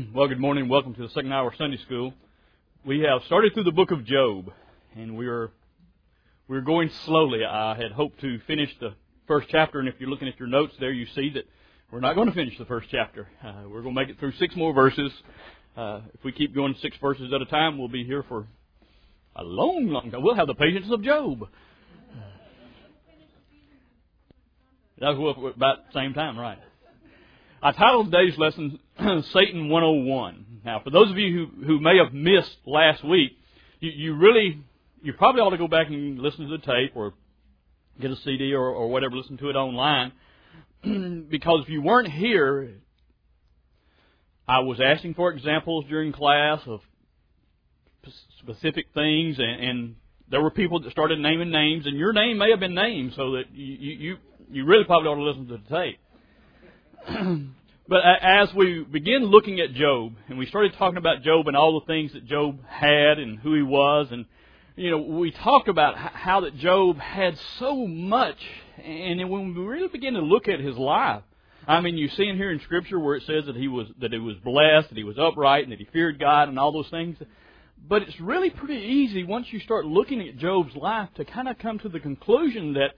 Well, good morning. Welcome to the second hour of Sunday School. We have started through the book of Job, and we're going slowly. I had hoped to finish the first chapter, and if you're looking at your notes there, you see that we're not going to finish the first chapter. We're going to make it through 6 more verses. If we keep going 6 verses at a time, we'll be here for a long, long time. We'll have the patience of Job. That was about the same time, right? I titled today's lesson, Satan 101. Now, for those of you who may have missed last week, you probably ought to go back and listen to the tape or get a CD or whatever, listen to it online. Because if you weren't here, I was asking for examples during class of specific things, and there were people that started naming names, and your name may have been named, so that you really probably ought to listen to the tape. But as we begin looking at Job, and we started talking about Job and all the things that Job had and who he was, and we talked about how that Job had so much, and then when we really begin to look at his life, I mean, you see in here in Scripture where it says that he was blessed, that he was upright, and that he feared God, and all those things. But it's really pretty easy once you start looking at Job's life to kind of come to the conclusion that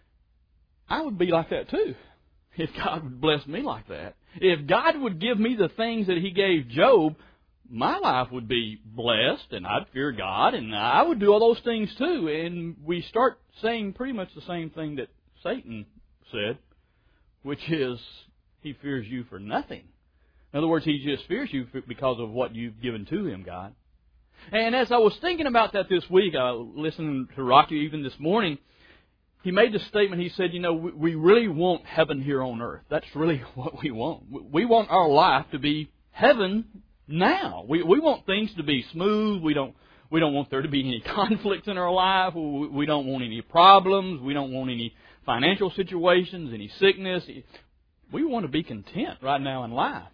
I would be like that too, if God would bless me like that. If God would give me the things that He gave Job, my life would be blessed, and I'd fear God, and I would do all those things too. And we start saying pretty much the same thing that Satan said, which is he fears you for nothing. In other words, he just fears you because of what you've given to him, God. And as I was thinking about that this week, I listened to Rocky even this morning. He made the statement, he said, we really want heaven here on earth. That's really what we want. We want our life to be heaven now. We want things to be smooth. We don't want there to be any conflicts in our life. We don't want any problems. We don't want any financial situations, any sickness. We want to be content right now in life.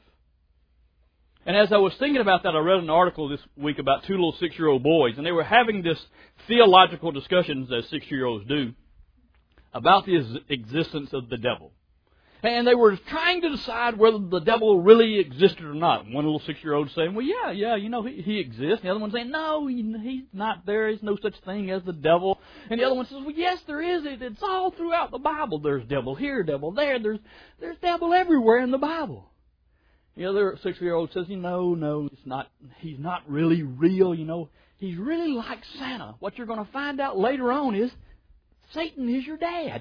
And as I was thinking about that, I read an article this week about 2 little 6-year-old boys, and they were having this theological discussions as 6-year-olds do about the existence of the devil. And they were trying to decide whether the devil really existed or not. One little 6-year-old saying, well, yeah, he exists. And the other one saying, no, he's not there. There's no such thing as the devil. And the other one says, well, yes, there is. It's all throughout the Bible. There's devil here, devil there. There's devil everywhere in the Bible. The other 6-year-old says, no, it's not. He's not really real. He's really like Santa. What you're going to find out later on is Satan is your dad.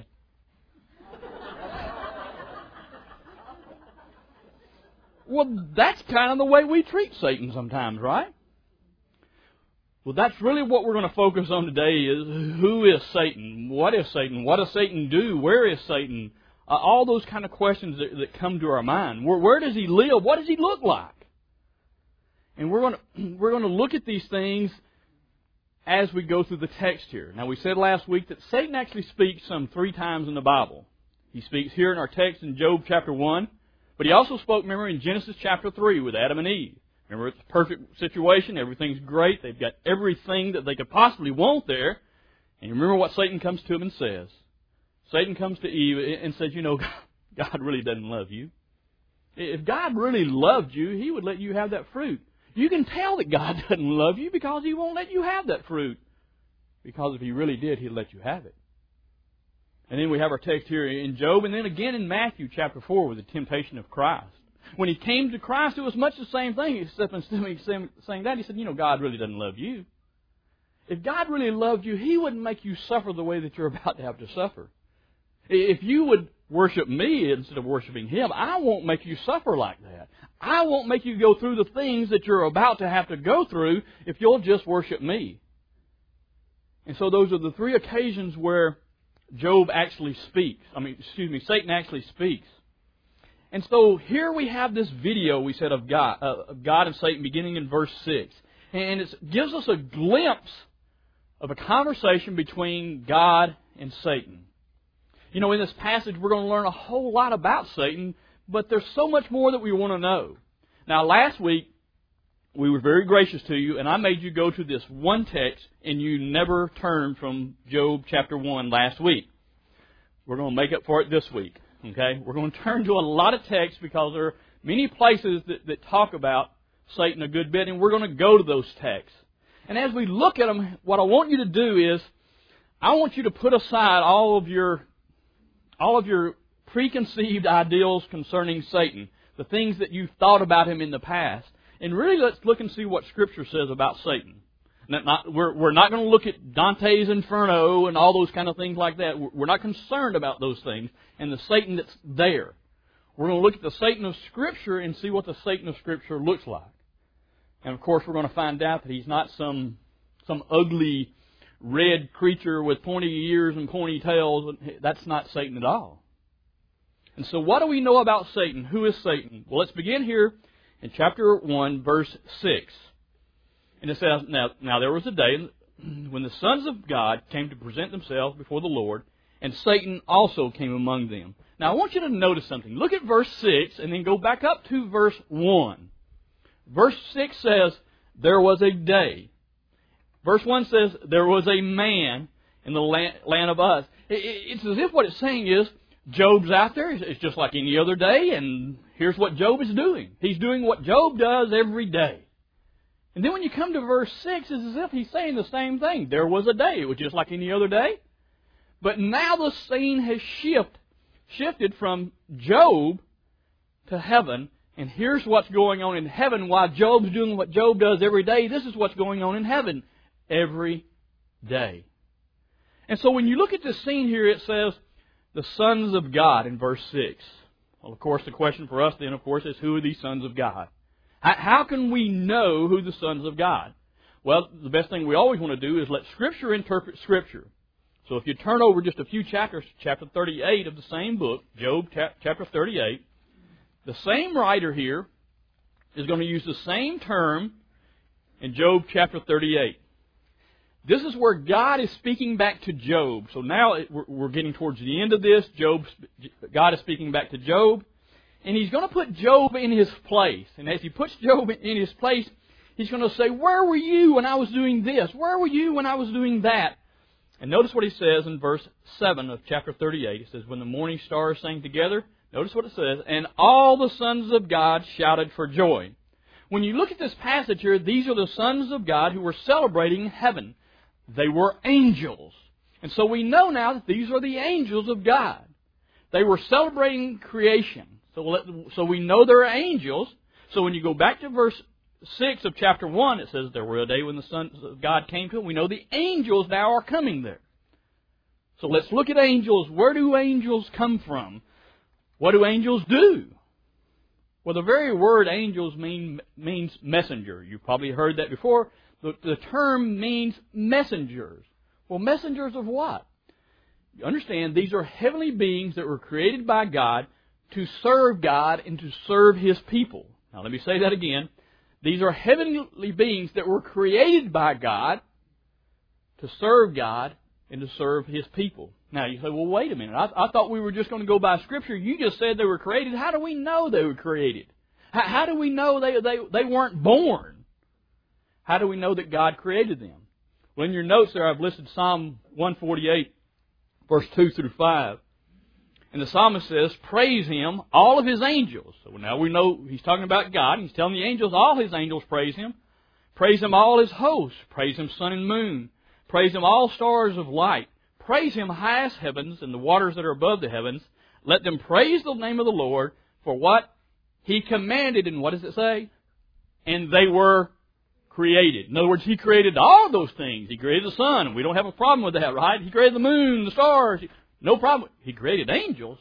Well, that's kind of the way we treat Satan sometimes, right? Well, that's really what we're going to focus on today is who is Satan? What is Satan? What does Satan do? Where is Satan? All those kind of questions that come to our mind. Where does he live? What does he look like? And we're going to look at these things as we go through the text here. Now, we said last week that Satan actually speaks some 3 times in the Bible. He speaks here in our text in Job chapter 1, but he also spoke, remember, in Genesis chapter 3 with Adam and Eve. Remember, it's a perfect situation. Everything's great. They've got everything that they could possibly want there. And you remember what Satan comes to him and says. Satan comes to Eve and says, God really doesn't love you. If God really loved you, He would let you have that fruit. You can tell that God doesn't love you because He won't let you have that fruit. Because if He really did, He'd let you have it. And then we have our text here in Job, and then again in Matthew chapter 4 with the temptation of Christ. When He came to Christ, it was much the same thing. Except instead of saying that, He said, God really doesn't love you. If God really loved you, He wouldn't make you suffer the way that you're about to have to suffer. If you would worship me instead of worshiping Him, I won't make you suffer like that. I won't make you go through the things that you're about to have to go through if you'll just worship me. And so those are the 3 occasions where Satan actually speaks. And so here we have this video, we said, of God and Satan beginning in verse 6. And it gives us a glimpse of a conversation between God and Satan. In this passage, we're going to learn a whole lot about Satan, but there's so much more that we want to know. Now, last week, we were very gracious to you, and I made you go to this one text, and you never turned from Job chapter 1 last week. We're going to make up for it this week, okay? We're going to turn to a lot of texts because there are many places that talk about Satan a good bit, and we're going to go to those texts. And as we look at them, what I want you to do is, I want you to put aside all of your preconceived ideals concerning Satan, the things that you've thought about him in the past, and really let's look and see what Scripture says about Satan. We're not going to look at Dante's Inferno and all those kind of things like that. We're not concerned about those things and the Satan that's there. We're going to look at the Satan of Scripture and see what the Satan of Scripture looks like. And of course, we're going to find out that he's not some ugly red creature with pointy ears and pointy tails. That's not Satan at all. And so what do we know about Satan? Who is Satan? Well, let's begin here in chapter 1, verse 6. And it says, Now there was a day when the sons of God came to present themselves before the Lord, and Satan also came among them. Now I want you to notice something. Look at verse 6 and then go back up to verse 1. Verse 6 says, there was a day. Verse 1 says, there was a man in the land of Uz. It's as if what it's saying is, Job's out there. It's just like any other day, and here's what Job is doing. He's doing what Job does every day. And then when you come to verse 6, it's as if he's saying the same thing. There was a day. It was just like any other day. But now the scene has shifted from Job to heaven. And here's what's going on in heaven. While Job's doing what Job does every day, this is what's going on in heaven every day. And so when you look at this scene here, it says, the sons of God in verse 6. Well, of course, the question for us then, of course, is who are these sons of God? How can we know who the sons of God? Well, the best thing we always want to do is let Scripture interpret Scripture. So if you turn over just a few chapters, chapter 38 of the same book, Job chapter 38, the same writer here is going to use the same term in Job chapter 38. This is where God is speaking back to Job. So now we're getting towards the end of this. God is speaking back to Job. And He's going to put Job in his place. And as He puts Job in his place, He's going to say, where were you when I was doing this? Where were you when I was doing that? And notice what He says in verse 7 of chapter 38. It says, when the morning stars sang together, notice what it says, and all the sons of God shouted for joy. When you look at this passage here, these are the sons of God who were celebrating heaven. They were angels. And so we know now that these are the angels of God. They were celebrating creation. So we know they're angels. So when you go back to verse 6 of chapter 1, it says there were a day when the sons of God came to him. We know the angels now are coming there. So let's look at angels. Where do angels come from? What do angels do? Well, the very word angels means messenger. You've probably heard that before. The term means messengers. Well, messengers of what? You understand, these are heavenly beings that were created by God to serve God and to serve His people. Now, let me say that again. These are heavenly beings that were created by God to serve God and to serve His people. Now, you say, well, wait a minute. I thought we were just going to go by Scripture. You just said they were created. How do we know they were created? How do we know they weren't born? How do we know that God created them? Well, in your notes there, I've listed Psalm 148, verse 2 through 5. And the psalmist says, praise Him, all of His angels. So now we know He's talking about God. He's telling the angels, all His angels praise Him. Praise Him, all His hosts. Praise Him, sun and moon. Praise Him, all stars of light. Praise Him, highest heavens and the waters that are above the heavens. Let them praise the name of the Lord for what He commanded. And what does it say? And they were created. In other words, He created all those things. He created the sun. We don't have a problem with that, right? He created the moon, the stars. No problem. He created angels.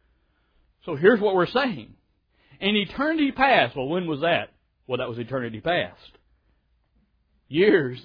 So here's what we're saying. In eternity past. Well, when was that? Well, that was eternity past. Years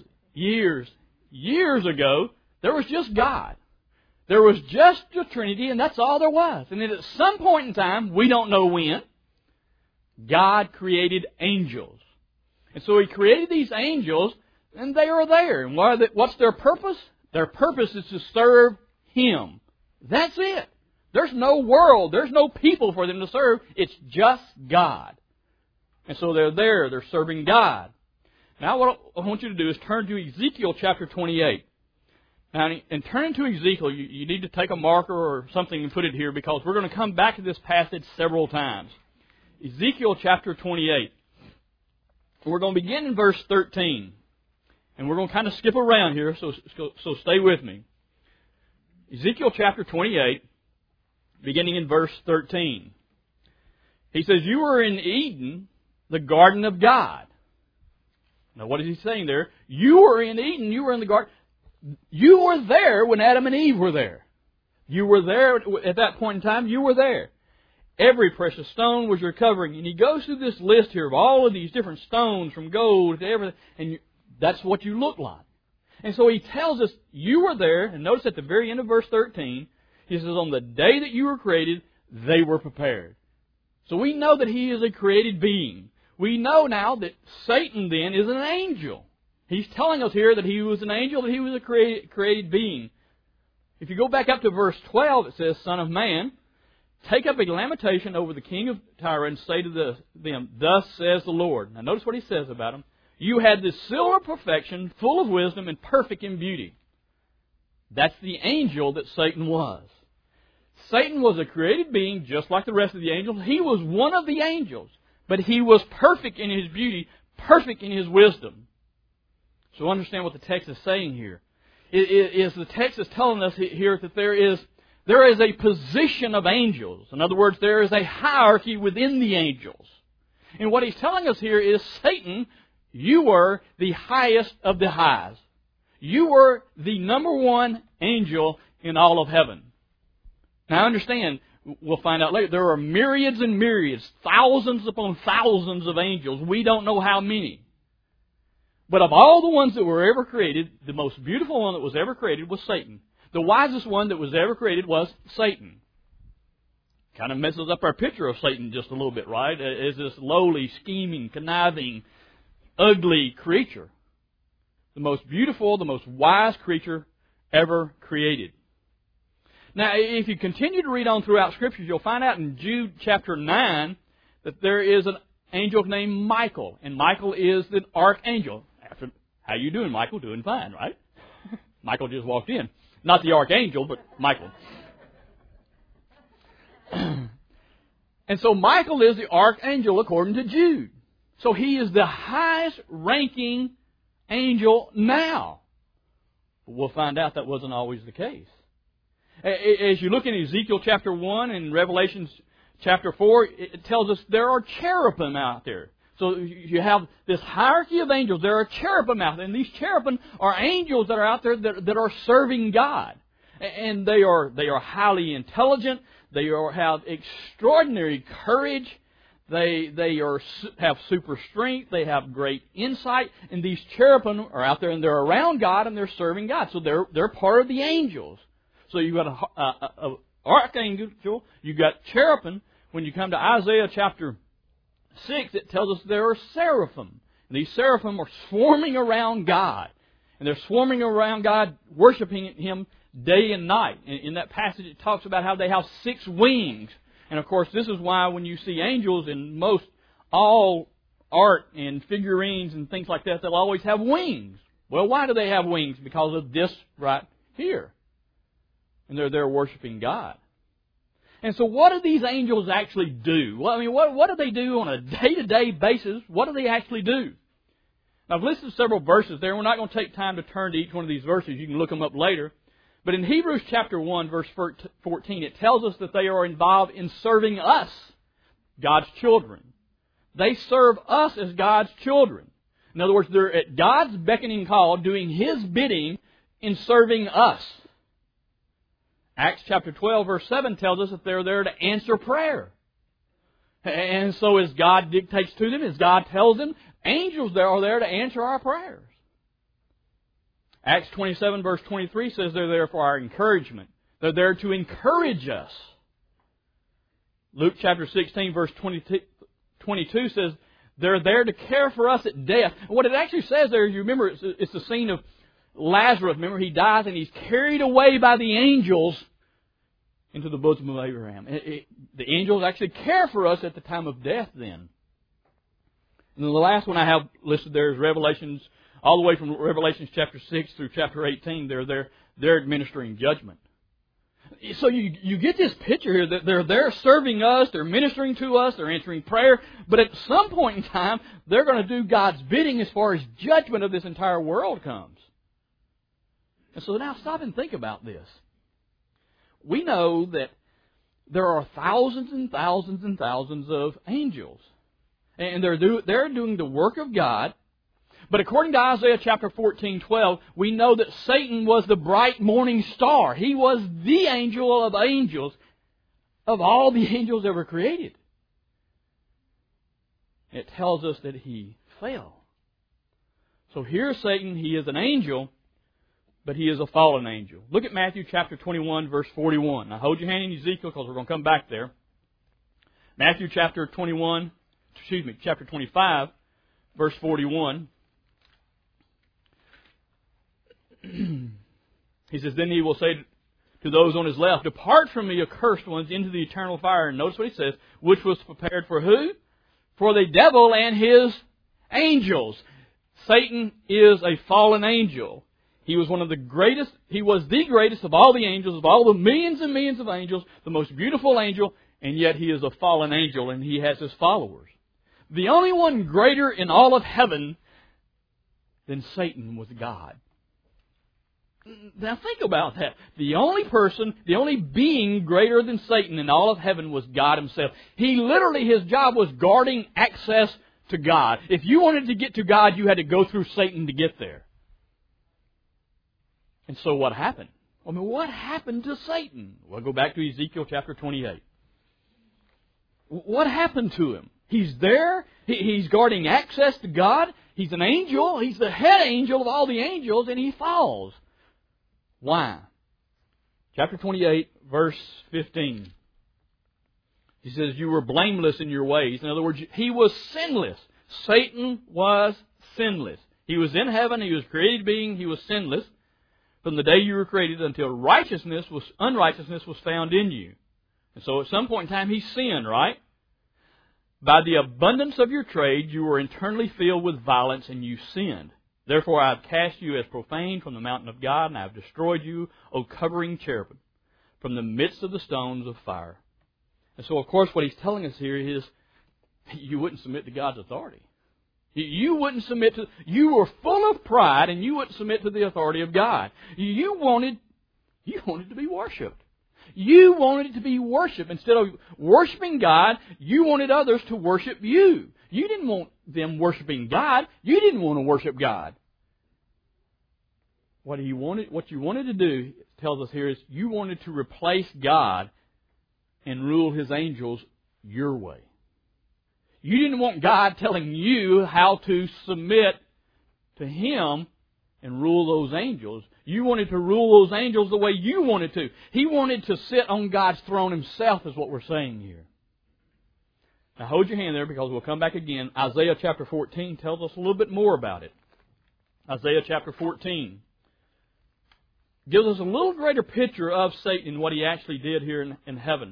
ago, there was just God. There was just the Trinity, and that's all there was. And then at some point in time, we don't know when, God created angels. And so He created these angels, and they are there. And what's their purpose? Their purpose is to serve Him. That's it. There's no world. There's no people for them to serve. It's just God. And so they're there. They're serving God. Now what I want you to do is turn to Ezekiel chapter 28. Now, in turning to Ezekiel, you need to take a marker or something and put it here because we're going to come back to this passage several times. Ezekiel chapter 28. We're going to begin in verse 13. And we're going to kind of skip around here, so stay with me. Ezekiel chapter 28, beginning in verse 13. He says, "You were in Eden, the garden of God." Now what is he saying there? You were in Eden, you were in the garden. You were there when Adam and Eve were there. You were there at that point in time, you were there. Every precious stone was your covering. And he goes through this list here of all of these different stones, from gold to everything, and that's what you look like. And so he tells us, you were there, and notice at the very end of verse 13, he says, on the day that you were created, they were prepared. So we know that he is a created being. We know now that Satan then is an angel. He's telling us here that he was an angel, that he was a created being. If you go back up to verse 12, it says, "Son of man, take up a lamentation over the king of Tyre and say to them, Thus says the Lord." Now notice what he says about him. "You had this silver perfection, full of wisdom and perfect in beauty." That's the angel that Satan was. Satan was a created being just like the rest of the angels. He was one of the angels, but he was perfect in his beauty, perfect in his wisdom. So understand what the text is saying here. The text is telling us here that there is a position of angels. In other words, there is a hierarchy within the angels. And what he's telling us here is, Satan, you were the highest of the highs. You were the number one angel in all of heaven. Now understand, we'll find out later, there are myriads and myriads, thousands upon thousands of angels. We don't know how many. But of all the ones that were ever created, the most beautiful one that was ever created was Satan. The wisest one that was ever created was Satan. Kind of messes up our picture of Satan just a little bit, right? As this lowly, scheming, conniving, ugly creature. The most beautiful, the most wise creature ever created. Now, if you continue to read on throughout Scriptures, you'll find out in Jude chapter 9 that there is an angel named Michael. And Michael is the archangel. How you doing, Michael? Doing fine, right? Michael just walked in. Not the archangel, but Michael. And so Michael is the archangel according to Jude. So he is the highest ranking angel now. But we'll find out that wasn't always the case. As you look in Ezekiel chapter 1 and Revelation chapter 4, it tells us there are cherubim out there. So you have this hierarchy of angels. There are cherubim out there. And these cherubim are angels that are out there that are serving God. And they are highly intelligent. They have extraordinary courage. They have super strength. They have great insight. And these cherubim are out there and they're around God and they're serving God. So they're part of the angels. So you've got an archangel. You've got cherubim. When you come to Isaiah chapter 6, it tells us there are seraphim. And these seraphim are swarming around God. And they're swarming around God, worshiping Him day and night. In that passage, it talks about how they have 6 wings. And of course, this is why when you see angels in most all art and figurines and things like that, they'll always have wings. Well, why do they have wings? Because of this right here. And they're there worshiping God. And so what do these angels actually do? Well, I mean, what do they do on a day-to-day basis? What do they actually do? Now, I've listed several verses there. We're not going to take time to turn to each one of these verses. You can look them up later. But in Hebrews chapter 1, verse 14, it tells us that they are involved in serving us, God's children. They serve us as God's children. In other words, they're at God's beckoning call, doing His bidding in serving us. Acts chapter 12, verse 7 tells us that they're there to answer prayer. And so as God dictates to them, as God tells them, angels are there to answer our prayers. Acts 27, verse 23 says they're there for our encouragement. They're there to encourage us. Luke chapter 16, verse 22 says they're there to care for us at death. And what it actually says there, you remember, it's the scene of Lazarus. Remember, he dies and he's carried away by the angels into the bosom of Abraham. The angels actually care for us at the time of death then. And then the last one I have listed there is Revelations, all the way from Revelation chapter 6 through chapter 18. They're administering judgment. So you get this picture here that they're there serving us, they're ministering to us, they're answering prayer, but at some point in time, they're going to do God's bidding as far as judgment of this entire world comes. And so now stop and think about this. We know that there are thousands and thousands and thousands of angels. And they're doing the work of God. But according to Isaiah chapter 14:12, we know that Satan was the bright morning star. He was the angel of angels, of all the angels ever created. It tells us that he fell. So here's Satan. He is an angel, but he is a fallen angel. Look at Matthew chapter 21, verse 41. Now hold your hand in Ezekiel because we're going to come back there. Matthew chapter 25, verse 41. He says, then he will say to those on his left, depart from me, accursed ones, into the eternal fire. And notice what he says, which was prepared for who? For the devil and his angels. Satan is a fallen angel. He was one of the greatest, he was the greatest of all the angels, of all the millions and millions of angels, the most beautiful angel, and yet he is a fallen angel and he has his followers. The only one greater in all of heaven than Satan was God. Now think about that. The only person, the only being greater than Satan in all of heaven was God Himself. He literally, His job was guarding access to God. If you wanted to get to God, you had to go through Satan to get there. And so what happened? I mean, what happened to Satan? Well, go back to Ezekiel chapter 28. What happened to him? He's there. He's guarding access to God. He's an angel. He's the head angel of all the angels, and he falls. Why? Chapter 28, verse 15. He says, you were blameless in your ways. In other words, he was sinless. Satan was sinless. He was in heaven. He was a created being. He was sinless from the day you were created until unrighteousness was found in you. And so at some point in time, he sinned, right? By the abundance of your trade, you were internally filled with violence and you sinned. Therefore I have cast you as profane from the mountain of God, and I have destroyed you, O covering cherubim, from the midst of the stones of fire. And so, of course, what he's telling us here is you wouldn't submit to God's authority. You wouldn't submit to... You were full of pride, and you wouldn't submit to the authority of God. You wanted to be worshipped. You wanted to be worshipped. Instead of worshiping God, you wanted others to worship you. You didn't want them worshiping God. You didn't want to worship God. What you wanted to do, it tells us here, is you wanted to replace God and rule His angels your way. You didn't want God telling you how to submit to Him and rule those angels. You wanted to rule those angels the way you wanted to. He wanted to sit on God's throne Himself, is what we're saying here. Now hold your hand there because we'll come back again. Isaiah chapter 14 tells us a little bit more about it. Isaiah chapter 14 gives us a little greater picture of Satan and what he actually did here in heaven.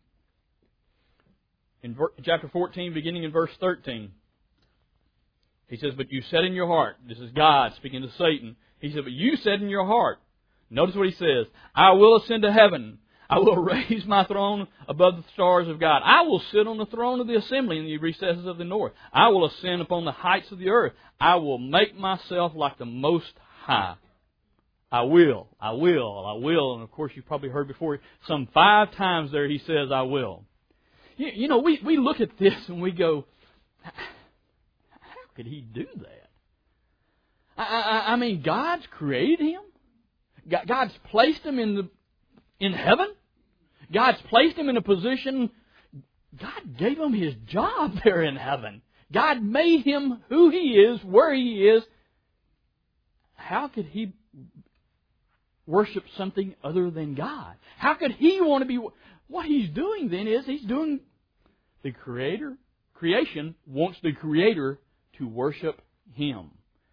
In chapter 14, beginning in verse 13, he says, but you said in your heart, this is God speaking to Satan, he said, but you said in your heart, notice what he says, I will ascend to heaven. I will raise my throne above the stars of God. I will sit on the throne of the assembly in the recesses of the north. I will ascend upon the heights of the earth. I will make myself like the Most High. I will. And of course, you've probably heard before, some 5 times there he says, I will. You know, we look at this and we go, how could he do that? I mean, God's created him. God's placed him in heaven. God's placed him in a position. God gave him his job there in heaven. God made him who he is, where he is. How could he worship something other than God? How could he want to be... What he's doing then is he's doing the Creator. Creation wants the Creator to worship him.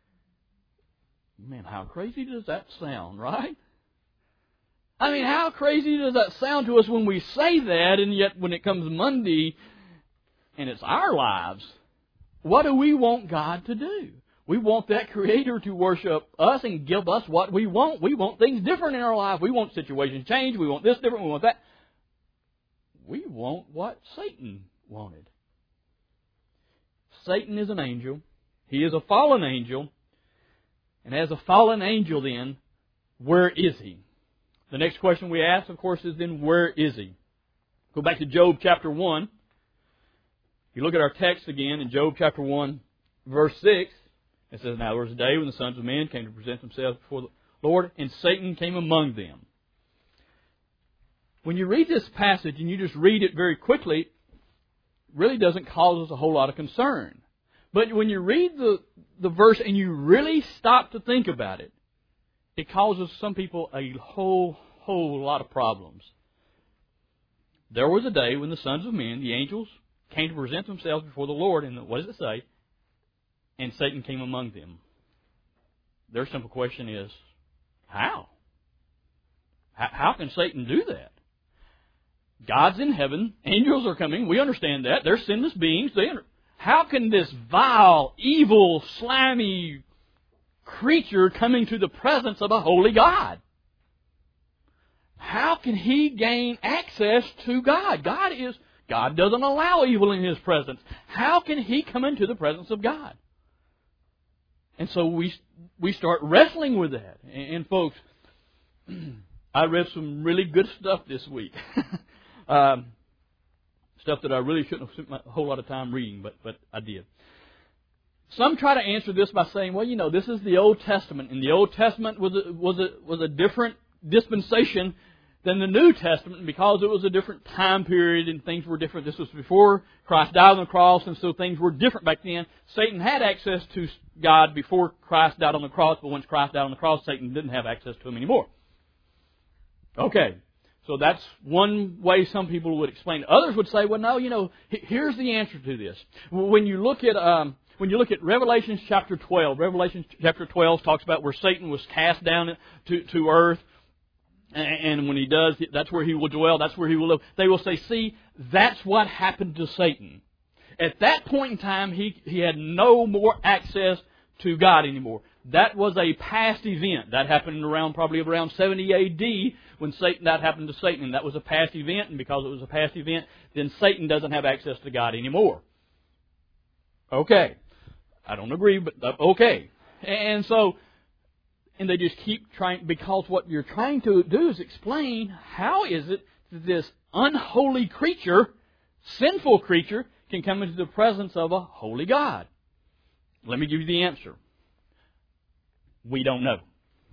Man, how crazy does that sound, right? I mean, how crazy does that sound to us when we say that, and yet when it comes Monday and it's our lives, what do we want God to do? We want that Creator to worship us and give us what we want. We want things different in our life. We want situations changed. We want this different. We want that. We want what Satan wanted. Satan is an angel. He is a fallen angel. And as a fallen angel then, where is he? The next question we ask, of course, is then where is he? Go back to Job chapter 1. You look at our text again in Job chapter 1, verse 6. It says, Now there was a day when the sons of men came to present themselves before the Lord, and Satan came among them. When you read this passage and you just read it very quickly, it really doesn't cause us a whole lot of concern. But when you read the verse and you really stop to think about it, it causes some people a whole lot of problems. There was a day when the sons of men, the angels, came to present themselves before the Lord, and what does it say? And Satan came among them. Their simple question is, how? How can Satan do that? God's in heaven. Angels are coming. We understand that. They're sinless beings. How can this vile, evil, slimy creature come into the presence of a holy God? How can he gain access to God? God doesn't allow evil in His presence. How can he come into the presence of God? And so we start wrestling with that. And folks, I read some really good stuff this week. Stuff that I really shouldn't have spent a whole lot of time reading, but I did. Some try to answer this by saying, well, this is the Old Testament, and the Old Testament was a different dispensation than the New Testament because it was a different time period and things were different. This was before Christ died on the cross, and so things were different back then. Satan had access to God before Christ died on the cross, but once Christ died on the cross, Satan didn't have access to Him anymore. Okay, so that's one way some people would explain it. Others would say, well, no, here's the answer to this. When you look at Revelation chapter 12, Revelation chapter 12 talks about where Satan was cast down to earth. And when he does, that's where he will dwell, that's where he will live. They will say, see, that's what happened to Satan. At that point in time, he had no more access to God anymore. That was a past event. That happened probably around 70 A.D. when that happened to Satan. And that was a past event, and because it was a past event, then Satan doesn't have access to God anymore. Okay. I don't agree, but okay. And they just keep trying, because what you're trying to do is explain how is it that this unholy creature, sinful creature, can come into the presence of a holy God. Let me give you the answer. We don't know.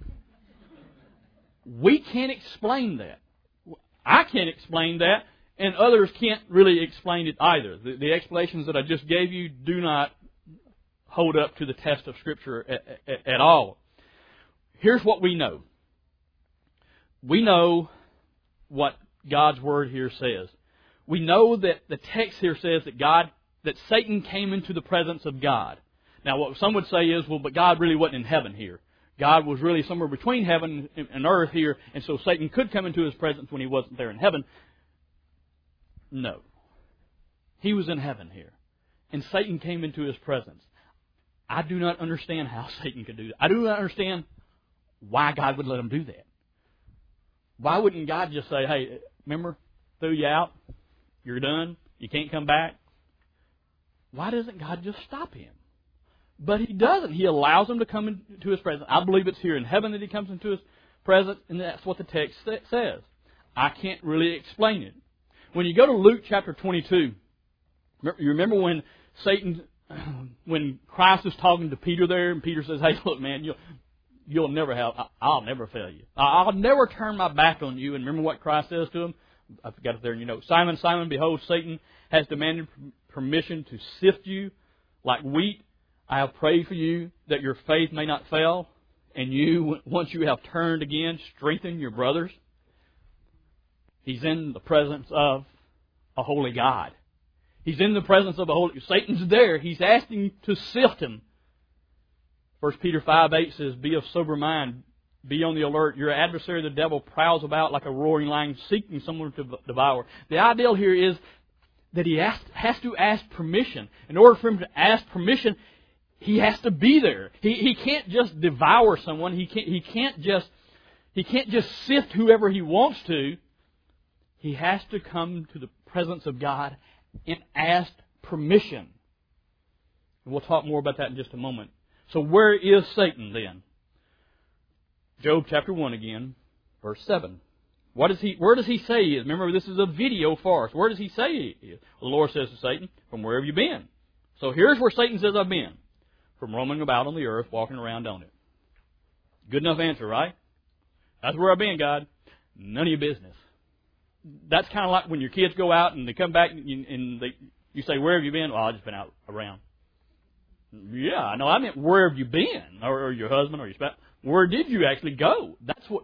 We can't explain that. I can't explain that, and others can't really explain it either. The explanations that I just gave you do not hold up to the test of Scripture at all. Here's what we know. We know what God's Word here says. We know that the text here says that Satan came into the presence of God. Now, what some would say is, but God really wasn't in heaven here. God was really somewhere between heaven and earth here, and so Satan could come into His presence when He wasn't there in heaven. No. He was in heaven here, and Satan came into His presence. I do not understand how Satan could do that. I do not understand why God would let him do that. Why wouldn't God just say, hey, remember, threw you out, you're done, you can't come back? Why doesn't God just stop him? But He doesn't. He allows him to come into His presence. I believe it's here in heaven that he comes into His presence, and that's what the text says. I can't really explain it. When you go to Luke chapter 22, you remember when Christ is talking to Peter there, and Peter says, hey, look, man, I'll never fail you. I'll never turn my back on you. And remember what Christ says to him? I forgot it there in your notes. Simon, Simon, behold, Satan has demanded permission to sift you like wheat. I have prayed for you that your faith may not fail. And you, once you have turned again, strengthen your brothers. He's in the presence of a holy God. He's in the presence of a holy... Satan's there. He's asking to sift him. 1 Peter 5:8 says, be of sober mind, be on the alert. Your adversary, the devil, prowls about like a roaring lion, seeking someone to devour. The ideal here is that he has to ask permission. In order for him to ask permission, He has to be there. He can't just devour someone. He can't just sift whoever he wants to. He has to come to the presence of God and ask permission. And we'll talk more about that in just a moment. So where is Satan then? Job chapter 1 again, verse 7. Where does he say he is? Remember, this is a video for us. Where does he say he is? Well, the Lord says to Satan, from where have you been? So here's where Satan says I've been. From roaming about on the earth, walking around on it. Good enough answer, right? That's where I've been, God. None of your business. That's kind of like when your kids go out and they come back and you say, where have you been? Well, I've just been out around. Yeah, no, I meant where have you been? Or your husband or your spouse. Where did you actually go? That's what...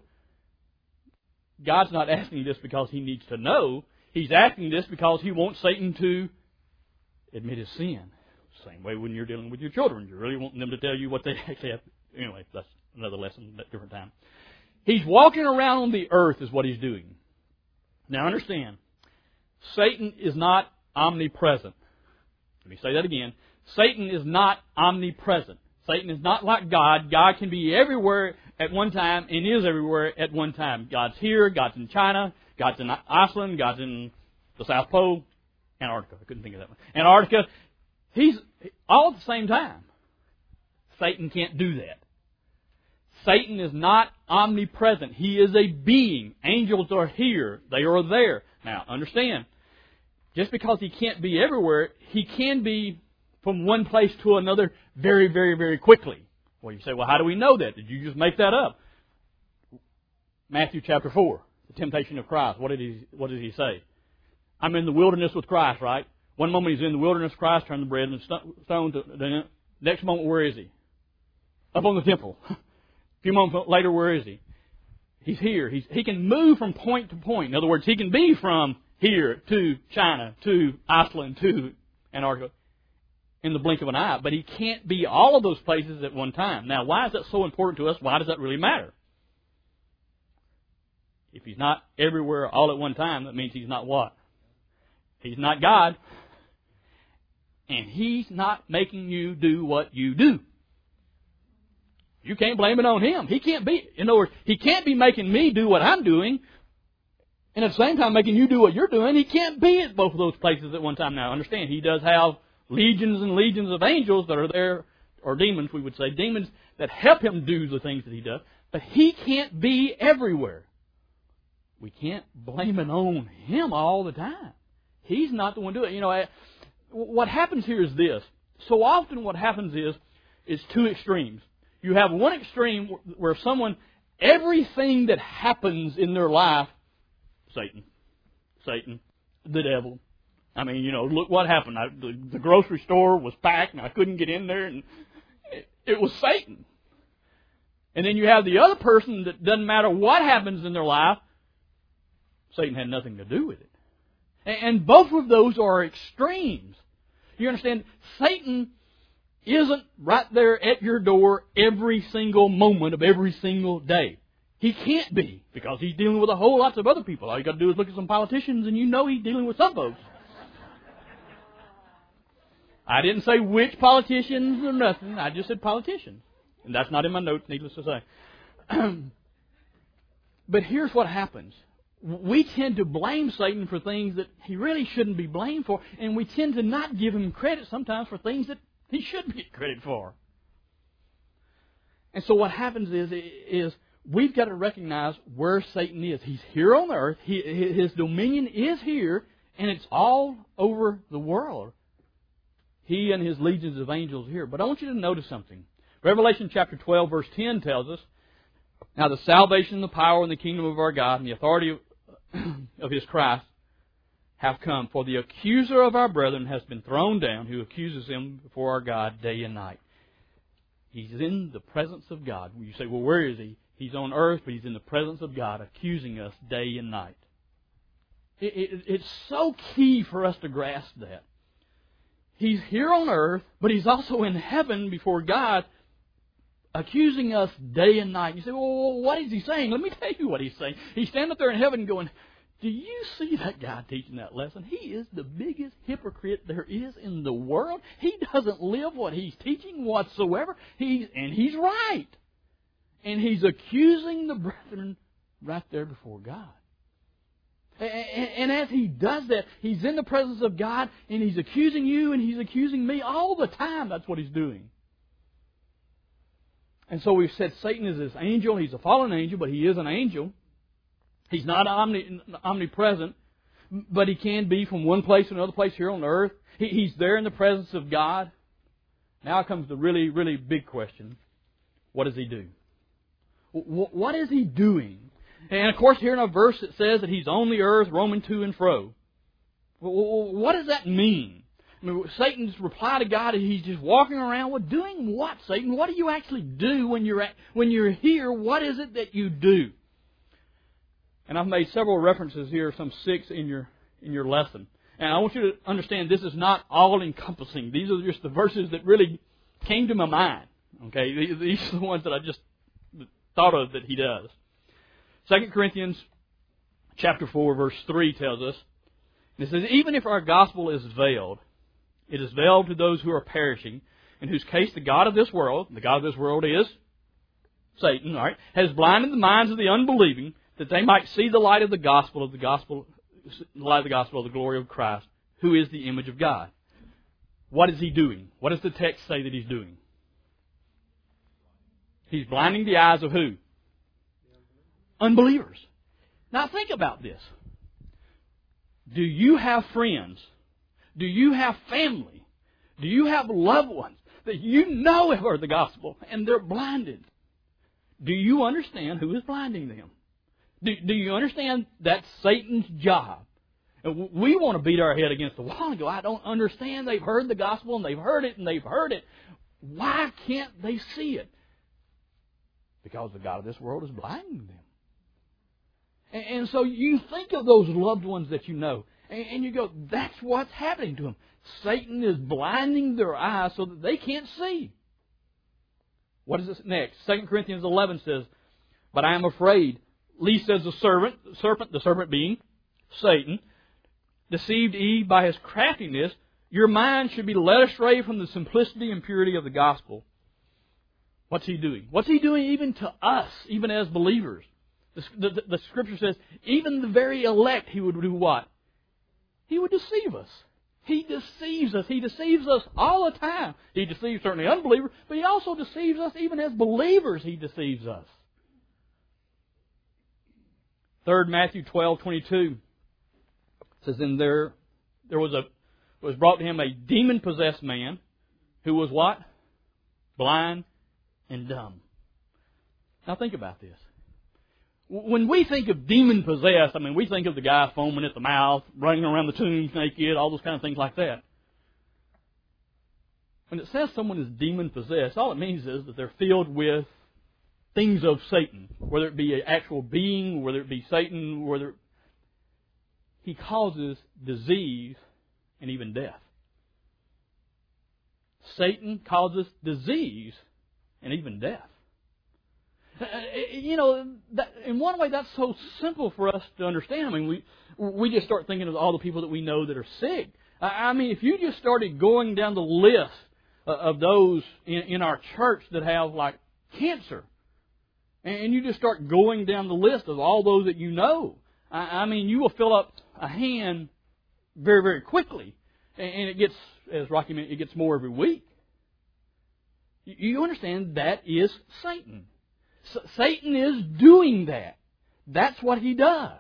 God's not asking this because He needs to know. He's asking this because He wants Satan to admit his sin. Same way when you're dealing with your children. You really want them to tell you what they actually have. Anyway, that's another lesson at a different time. He's walking around on the earth is what he's doing. Now understand, Satan is not omnipresent. Let me say that again. Satan is not omnipresent. Satan is not like God. God can be everywhere at one time and is everywhere at one time. God's here, God's in China, God's in Iceland, God's in the South Pole, Antarctica. I couldn't think of that one. Antarctica. He's all at the same time. Satan can't do that. Satan is not omnipresent. He is a being. Angels are here. They are there. Now, understand, just because he can't be everywhere, he can be from one place to another very, very, very quickly. Well, you say, well, how do we know that? Did you just make that up? Matthew chapter 4, the temptation of Christ. What did he say? I'm in the wilderness with Christ, right? One moment he's in the wilderness, Christ turned the bread and stone to the next moment, where is he? Up on the temple. A few moments later, where is he? He's here. He can move from point to point. In other words, he can be from here to China, to Iceland, to Antarctica in the blink of an eye. But he can't be all of those places at one time. Now, why is that so important to us? Why does that really matter? If he's not everywhere all at one time, that means he's not what? He's not God. And He's not making you do what you do. You can't blame it on Him. He can't be, in other words, He can't be making me do what I'm doing and at the same time making you do what you're doing. He can't be at both of those places at one time. Now, understand, He does have legions and legions of angels that are there, or demons, we would say, demons that help Him do the things that He does, but He can't be everywhere. We can't blame it on Him all the time. He's not the one doing it. You know, what happens here is this. So often what happens is two extremes. You have one extreme where someone, everything that happens in their life, Satan, the devil. I mean, you know, look what happened. The grocery store was packed and I couldn't get in there, and it was Satan. And then you have the other person that doesn't matter what happens in their life, Satan had nothing to do with it. And both of those are extremes. You understand? Satan isn't right there at your door every single moment of every single day. He can't be, because he's dealing with a whole lot of other people. All you got to do is look at some politicians and you know he's dealing with some folks. I didn't say which politicians or nothing. I just said politicians. And that's not in my notes, needless to say. But here's what happens. We tend to blame Satan for things that he really shouldn't be blamed for, and we tend to not give him credit sometimes for things that he should get credit for. And so what happens is we've got to recognize where Satan is. He's here on earth. His dominion is here, and it's all over the world. He and his legions of angels here. But I want you to notice something. Revelation chapter 12, verse 10 tells us, now the salvation, the power, and the kingdom of our God, and the authority of His Christ have come. For the accuser of our brethren has been thrown down, who accuses them before our God day and night. He's in the presence of God. You say, well, where is He? He's on earth, but He's in the presence of God, accusing us day and night. It's so key for us to grasp that. He's here on earth, but He's also in heaven before God, accusing us day and night. You say, well, what is He saying? Let me tell you what He's saying. He's standing up there in heaven going, Do you see that guy teaching that lesson? He is the biggest hypocrite there is in the world. He doesn't live what he's teaching whatsoever. He's right. And he's accusing the brethren right there before God. And as he does that, he's in the presence of God, and he's accusing you, and he's accusing me all the time. That's what he's doing. And so we've said Satan is this angel. He's a fallen angel, but he is an angel. He's not omnipresent, but he can be from one place to another place here on earth. He's there in the presence of God. Now comes the really, really big question. What does he do? What is he doing? And of course, here in a verse it says that he's on the earth roaming to and fro. What does that mean? I mean, Satan's reply to God is he's just walking around. Well, doing what, Satan? What do you actually do when you're here? What is it that you do? And I've made several references here, some 6 in your lesson. And I want you to understand this is not all-encompassing. These are just the verses that really came to my mind. Okay, these are the ones that I just thought of that he does. 2 Corinthians chapter 4, verse 3 tells us, it says, even if our gospel is veiled, it is veiled to those who are perishing, in whose case the God of this world is Satan, all right, has blinded the minds of the unbelieving, that they might see the light of the gospel, the light of the gospel of the glory of Christ, who is the image of God. What is he doing? What does the text say that he's doing? He's blinding the eyes of who? Unbelievers. Now think about this. Do you have friends? Do you have family? Do you have loved ones that you know have heard the gospel and they're blinded? Do you understand who is blinding them? Do you understand that's Satan's job? And we want to beat our head against the wall and go, I don't understand. They've heard the gospel and they've heard it and they've heard it. Why can't they see it? Because the God of this world is blinding them. And so you think of those loved ones that you know, and you go, that's what's happening to them. Satan is blinding their eyes so that they can't see. What is this next? 2 Corinthians 11 says, but I am afraid, lest as the serpent being Satan, deceived Eve by his craftiness, your mind should be led astray from the simplicity and purity of the gospel. What's he doing? What's he doing even to us, even as believers? The Scripture says, even the very elect, he would do what? He would deceive us. He deceives us. He deceives us all the time. He deceives certainly unbelievers, but he also deceives us even as believers. He deceives us. 3 Matthew 12:22 says, "And there was brought to him a demon-possessed man who was what? Blind and dumb." Now think about this. When we think of demon-possessed, I mean, we think of the guy foaming at the mouth, running around the tombs naked, all those kind of things like that. When it says someone is demon-possessed, all it means is that they're filled with things of Satan, whether it be an actual being, whether it be Satan, he causes disease and even death. Satan causes disease and even death. In one way, that's so simple for us to understand. I mean, we just start thinking of all the people that we know that are sick. I mean, if you just started going down the list of those in our church that have, like, cancer, and you just start going down the list of all those that you know, I mean, you will fill up a hand very, very quickly. And it gets, as Rocky mentioned, it gets more every week. You understand that is Satan. Satan is doing that. That's what he does.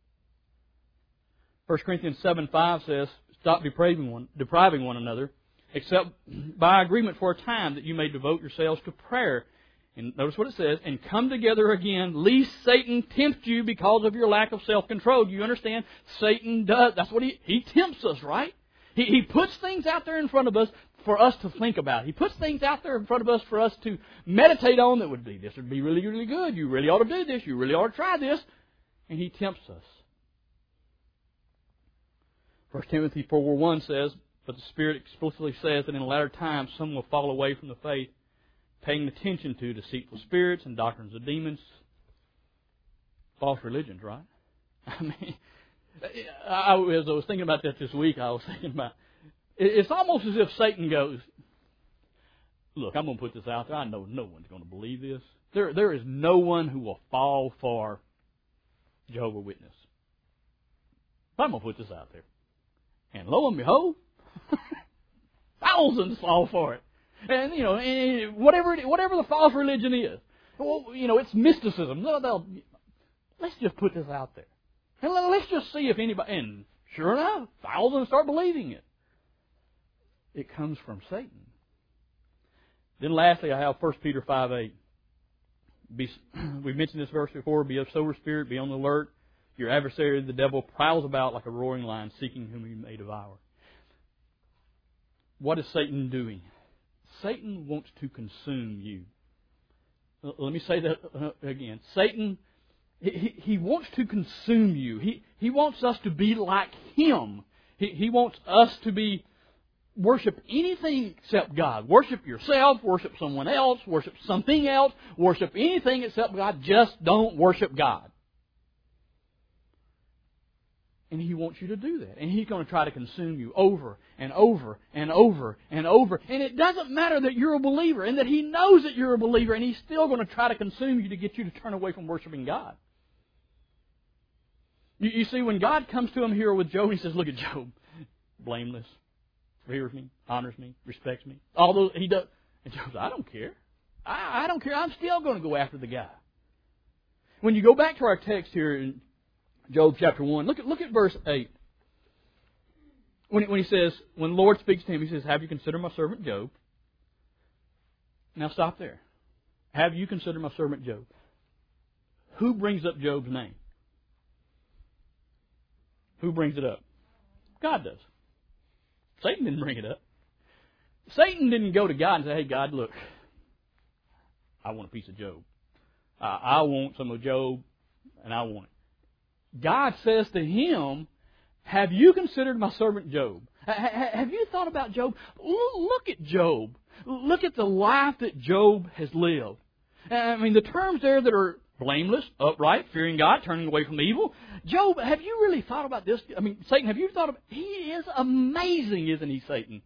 1 Corinthians 7:5 says, "Stop depriving one another, except by agreement for a time, that you may devote yourselves to prayer." And notice what it says, "And come together again, lest Satan tempt you because of your lack of self-control." Do you understand? Satan does. That's what he tempts us, right? He puts things out there in front of us for us to think about. He puts things out there in front of us for us to meditate on that would be, this would be really, really good. You really ought to do this. You really ought to try this. And he tempts us. 1 Timothy 4:1 says, "But the Spirit explicitly says that in the latter times some will fall away from the faith, paying attention to deceitful spirits and doctrines of demons." False religions, right? I mean, As I was thinking about that this week, I was thinking about, it's almost as if Satan goes, look, I'm going to put this out there. I know no one's going to believe this. There is no one who will fall for Jehovah's Witness. But I'm going to put this out there. And lo and behold, thousands fall for it. And, whatever the false religion is. Well, it's mysticism. Let's just put this out there. And let's just see if anybody... And sure enough, thousands start believing it. It comes from Satan. Then lastly, I have 1 Peter 5:8. We've mentioned this verse before. Be of sober spirit, be on the alert. Your adversary, the devil, prowls about like a roaring lion, seeking whom he may devour. What is Satan doing? Satan wants to consume you. Let me say that again. Satan, he wants to consume you. He wants us to be like him. He wants us to worship anything except God. Worship yourself, worship someone else, worship something else, worship anything except God. Just don't worship God. And he wants you to do that. And he's going to try to consume you over and over and over and over. And it doesn't matter that you're a believer and that he knows that you're a believer, and he's still going to try to consume you to get you to turn away from worshiping God. You see, when God comes to him here with Job, he says, look at Job. Blameless. Reveres me, honors me, respects me. All those he does. And Job says, I don't care. I don't care. I'm still going to go after the guy. When you go back to our text here in Job chapter 1, look at verse 8. When he says, when the Lord speaks to him, he says, have you considered my servant Job? Now stop there. Have you considered my servant Job? Who brings up Job's name? Who brings it up? God does. Satan didn't bring it up. Satan didn't go to God and say, hey, God, look, I want a piece of Job. I want some of Job, and I want it. God says to him, have you considered my servant Job? Have you thought about Job? Look at Job. Look at the life that Job has lived. I mean, the terms there that are blameless, upright, fearing God, turning away from evil. Job, have you really thought about this? I mean, Satan, have you thought about... He is amazing, isn't he, Satan?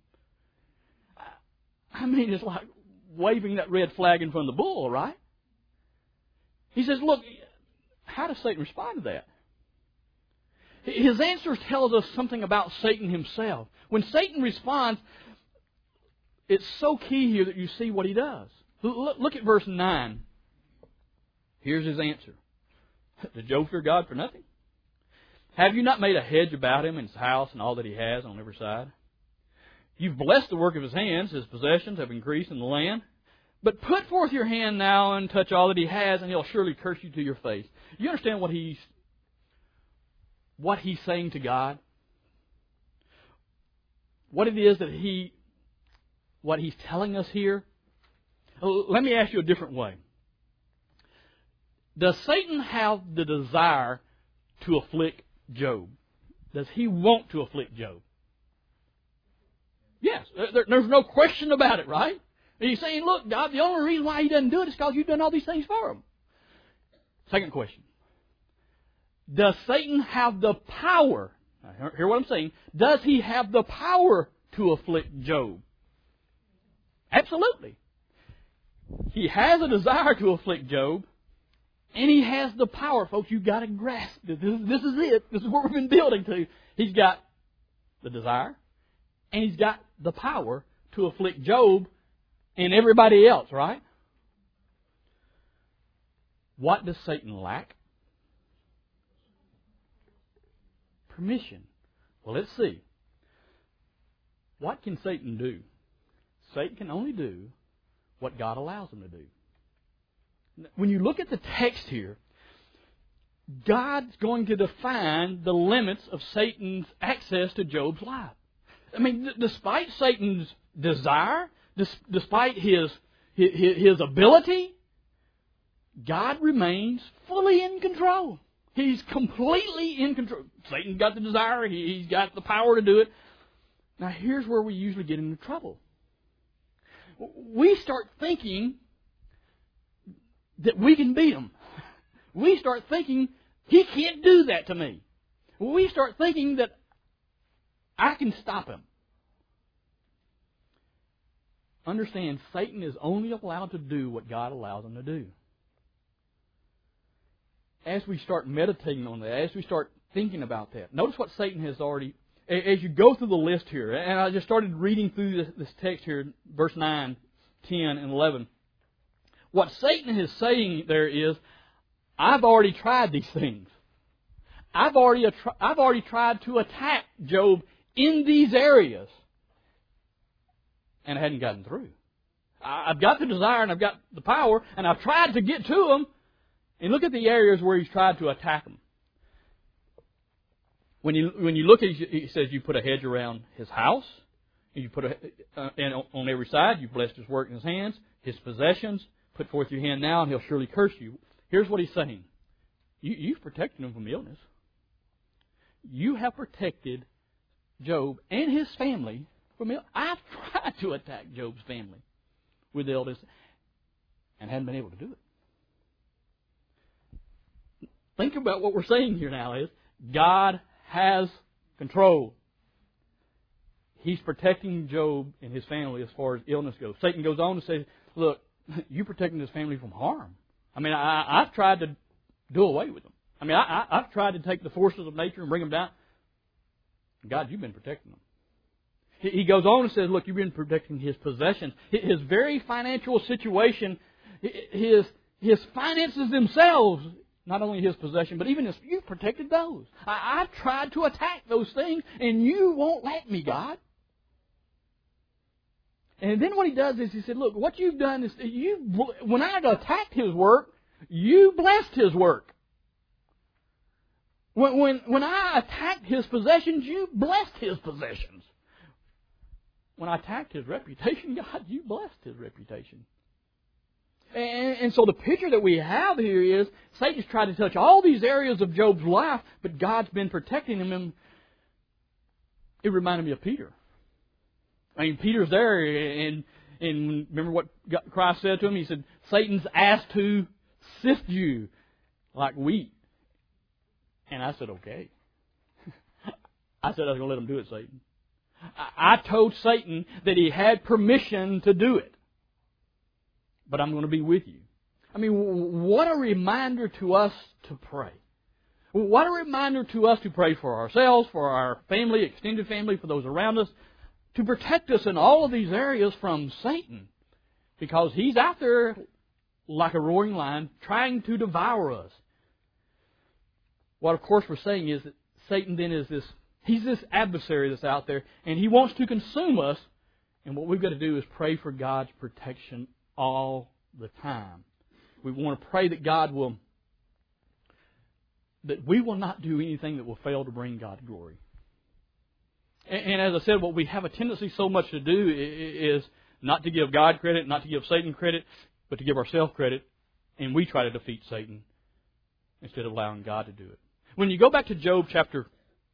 I mean, it's like waving that red flag in front of the bull, right? He says, look, how does Satan respond to that? His answer tells us something about Satan himself. When Satan responds, it's so key here that you see what he does. Look at verse 9. Here's his answer. Did Job fear God for nothing? Have you not made a hedge about him and his house and all that he has on every side? You've blessed the work of his hands. His possessions have increased in the land. But put forth your hand now and touch all that he has, and he'll surely curse you to your face. You understand what he's saying to God? What it is that what he's telling us here? Let me ask you a different way. Does Satan have the desire to afflict Job? Does he want to afflict Job? Yes. There's no question about it, right? And he's saying, look, God, the only reason why he doesn't do it is because you've done all these things for him. Second question. Does Satan have the power? Now, hear what I'm saying. Does he have the power to afflict Job? Absolutely. He has a desire to afflict Job. And he has the power, folks. You've got to grasp this. This is it. This is what we've been building to. He's got the desire, and he's got the power to afflict Job and everybody else, right? What does Satan lack? Permission. Well, let's see. What can Satan do? Satan can only do what God allows him to do. When you look at the text here, God's going to define the limits of Satan's access to Job's life. I mean, despite Satan's desire, despite his ability, God remains fully in control. He's completely in control. Satan's got the desire. He's got the power to do it. Now, here's where we usually get into trouble. We start thinking that we can beat him. We start thinking, he can't do that to me. we start thinking that I can stop him. Understand, Satan is only allowed to do what God allows him to do. As we start meditating on that, as we start thinking about that, notice what Satan has already... As you go through the list here, and I just started reading through this text here, verse 9, 10, and 11. What Satan is saying there is, I've already tried these things. I've already tried to attack Job in these areas, and I hadn't gotten through. I've got the desire and I've got the power, and I've tried to get to him. And look at the areas where he's tried to attack him. When you look at it, he says you put a hedge around his house, and you put and on every side, you blessed his work in his hands, his possessions. Put forth your hand now, and he'll surely curse you. Here's what he's saying: you've protected him from illness. You have protected Job and his family from illness. I've tried to attack Job's family with illness, and hadn't been able to do it. Think about what we're saying here now is God has control. He's protecting Job and his family as far as illness goes. Satan goes on to say, look, you're protecting his family from harm. I mean, I've tried to do away with them. I mean, I've tried to take the forces of nature and bring them down. God, you've been protecting them. He goes on and says, look, you've been protecting his possessions. His very financial situation, his finances themselves, not only his possession, but even you've protected those. I've tried to attack those things, and you won't let me, God. And then what he does is he said, look, what you've done is, when I attacked his work, you blessed his work. When I attacked his possessions, you blessed his possessions. When I attacked his reputation, God, you blessed his reputation. And so the picture that we have here is Satan's tried to touch all these areas of Job's life, but God's been protecting him. And it reminded me of Peter. I mean, Peter's there, and remember what Christ said to him? He said, Satan's asked to sift you like wheat. And I said, okay. I said I was going to let him do it, Satan. I told Satan that he had permission to do it. But I'm going to be with you. I mean, what a reminder to us to pray. What a reminder to us to pray for ourselves, for our family, extended family, for those around us, to protect us in all of these areas from Satan. Because he's out there like a roaring lion trying to devour us. What, of course, we're saying is that Satan then is he's this adversary that's out there, and he wants to consume us. And what we've got to do is pray for God's protection all the time. We want to pray that that we will not do anything that will fail to bring God glory. And as I said, what we have a tendency so much to do is not to give God credit, not to give Satan credit, but to give ourselves credit, and we try to defeat Satan instead of allowing God to do it. When you go back to Job chapter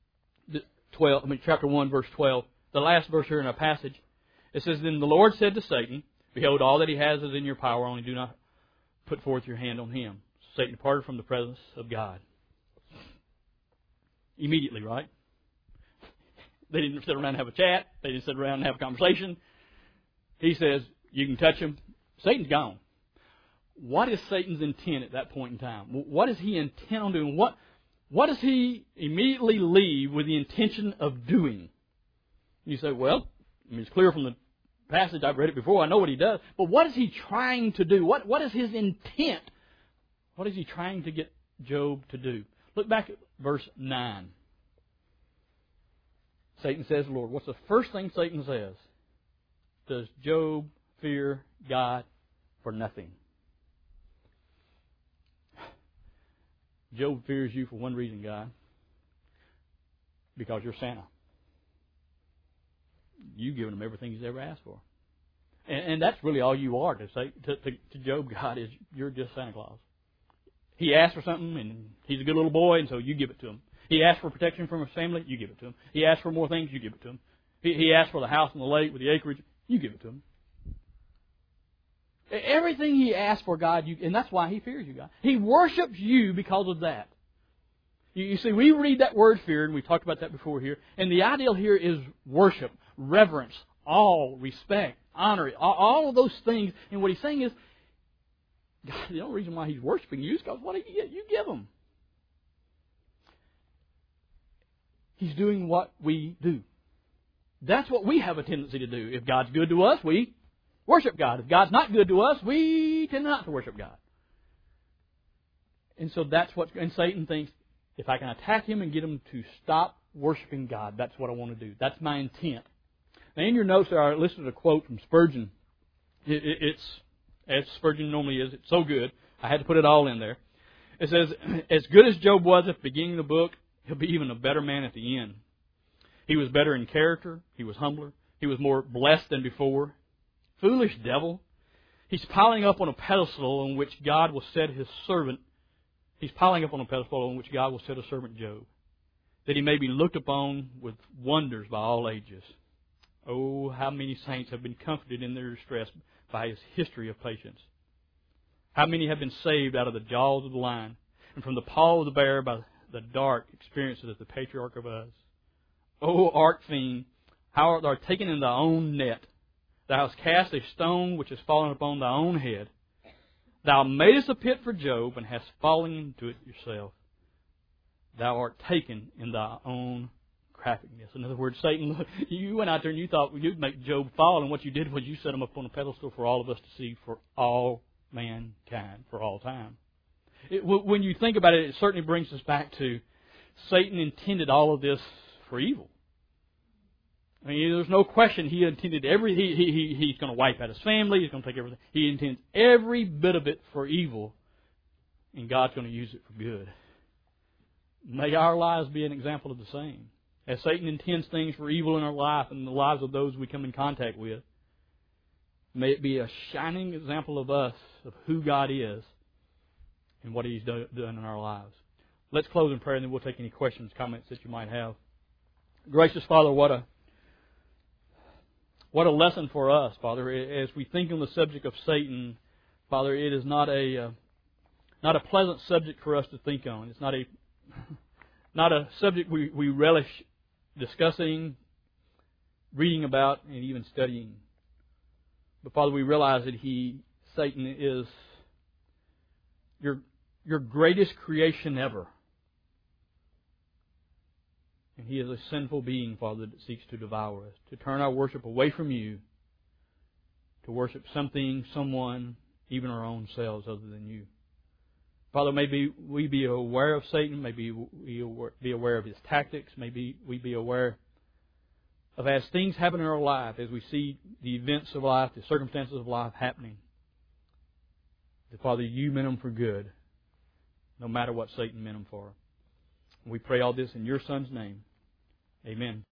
1, verse 12, the last verse here in our passage, it says, Then the Lord said to Satan, Behold, all that he has is in your power, only do not put forth your hand on him. Satan departed from the presence of God. Immediately, right? They didn't sit around and have a chat. They didn't sit around and have a conversation. He says, you can touch him. Satan's gone. What is Satan's intent at that point in time? What does he intend on doing? What does he immediately leave with the intention of doing? You say, well, it's clear from the passage, I've read it before, I know what he does. But what is he trying to do? What is his intent? What is he trying to get Job to do? Look back at verse 9. Satan says, Lord, what's the first thing Satan says? Does Job fear God for nothing? Job fears you for one reason, God. Because you're Santa. You've given him everything he's ever asked for. And that's really all you are to say to Job. God, is you're just Santa Claus. He asked for something, and he's a good little boy, and so you give it to him. He asked for protection from his family, you give it to him. He asked for more things, you give it to him. He asked for the house and the lake with the acreage, you give it to him. Everything he asked for, God, and that's why he fears you, God. He worships you because of that. You see, we read that word fear, and we talked about that before here, and the ideal here is worship, reverence, awe, respect, honor, all of those things. And what he's saying is, God, the only reason why he's worshiping you is because what you give him. He's doing what we do. That's what we have a tendency to do. If God's good to us, we worship God. If God's not good to us, we tend not to worship God. And so and Satan thinks, if I can attack him and get him to stop worshiping God, that's what I want to do. That's my intent. Now, in your notes there, I listed a quote from Spurgeon. It's, as Spurgeon normally is, it's so good, I had to put it all in there. It says, as good as Job was at the beginning of the book, he'll be even a better man at the end. He was better in character. He was humbler. He was more blessed than before. Foolish devil. He's piling up on a pedestal on which God will set his servant. He's piling up on a pedestal on which God will set a servant Job, that he may be looked upon with wonders by all ages. Oh, how many saints have been comforted in their distress by his history of patience. How many have been saved out of the jaws of the lion and from the paw of the bear by the dark experiences of the patriarch of us. O arch fiend, how art thou taken in thy own net? Thou hast cast a stone which has fallen upon thy own head. Thou madest a pit for Job, and hast fallen into it yourself. Thou art taken in thy own craftiness. In other words, Satan, look, you went out there and you thought you'd make Job fall, and what you did was you set him up on a pedestal for all of us to see, for all mankind, for all time. When you think about it, it certainly brings us back to Satan intended all of this for evil. I mean, there's no question he intended he's going to wipe out his family, he's going to take everything. He intends every bit of it for evil, and God's going to use it for good. May our lives be an example of the same. As Satan intends things for evil in our life and in the lives of those we come in contact with, may it be a shining example of us, of who God is and what He's done in our lives. Let's close in prayer, and then we'll take any questions, comments that you might have. Gracious Father, what a lesson for us, Father. As we think on the subject of Satan, Father, it is not a pleasant subject for us to think on. It's not a subject we relish discussing, reading about, and even studying. But Father, we realize that Satan is your greatest creation ever. And he is a sinful being, Father, that seeks to devour us, to turn our worship away from You, to worship something, someone, even our own selves other than You. Father, maybe we be aware of Satan, maybe we be aware of his tactics, maybe we be aware of, as things happen in our life, as we see the events of life, the circumstances of life happening, that, Father, You meant them for good, no matter what Satan meant them for. We pray all this in Your Son's name. Amen.